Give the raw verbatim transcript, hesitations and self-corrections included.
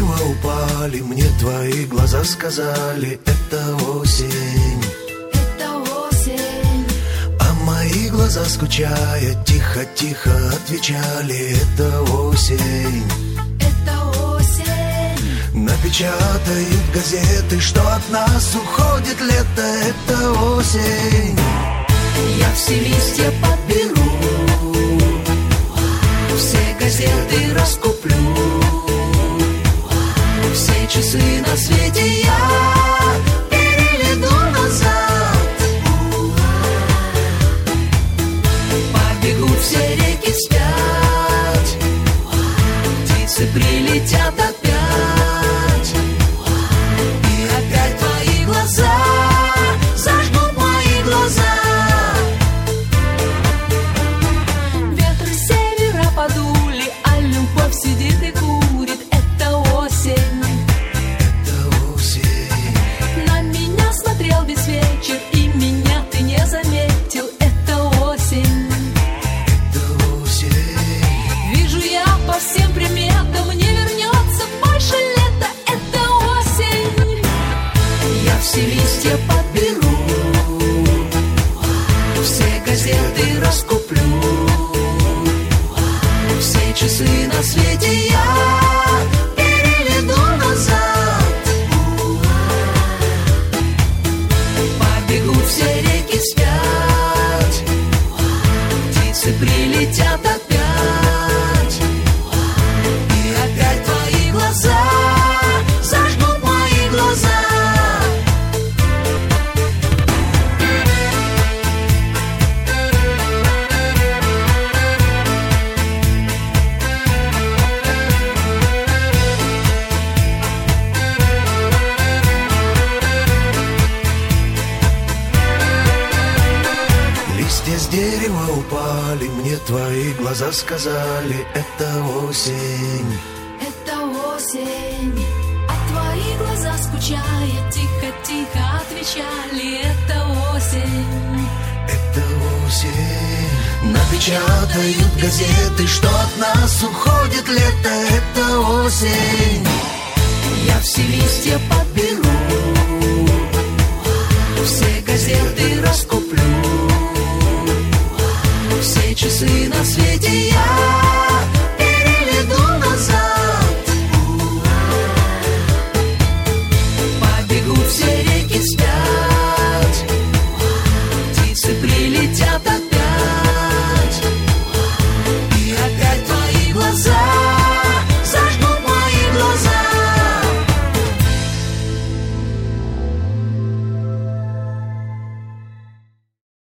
дерева упали, мне твои глаза сказали, это осень. Это осень. А мои глаза, скучая, тихо-тихо отвечали, это осень. Это осень. Напечатают газеты, что от нас уходит лето, это осень. Я все листья подберу, все газеты раскуплю, все часы на свете я переведу назад. Побегут все реки вспять, птицы прилетят опять, и опять твои глаза зажгут мои глаза. Ветры с севера подули, а любовь сидит и курит. Это осень. Это осень. На меня смотрел весь вечер, и меня ты не заметил. Это осень. Это осень. Вижу я по всем приметам, не вернется больше лета. Это осень. Я все листья подберу, все газеты раскуплю, все часы на свете я переведу назад. Побегут все реки вспять, птицы прилетят опять, и опять твои глаза зажгут мои глаза. Листья с дерева упали, мне твои глаза сказали, это осень. Это осень, а твои глаза, скучая, тихо-тихо отвечали. Это осень. Это осень. Напечатают газеты, что от нас уходит лето, это осень. Я все листья подберу, все газеты раскуплю, все часы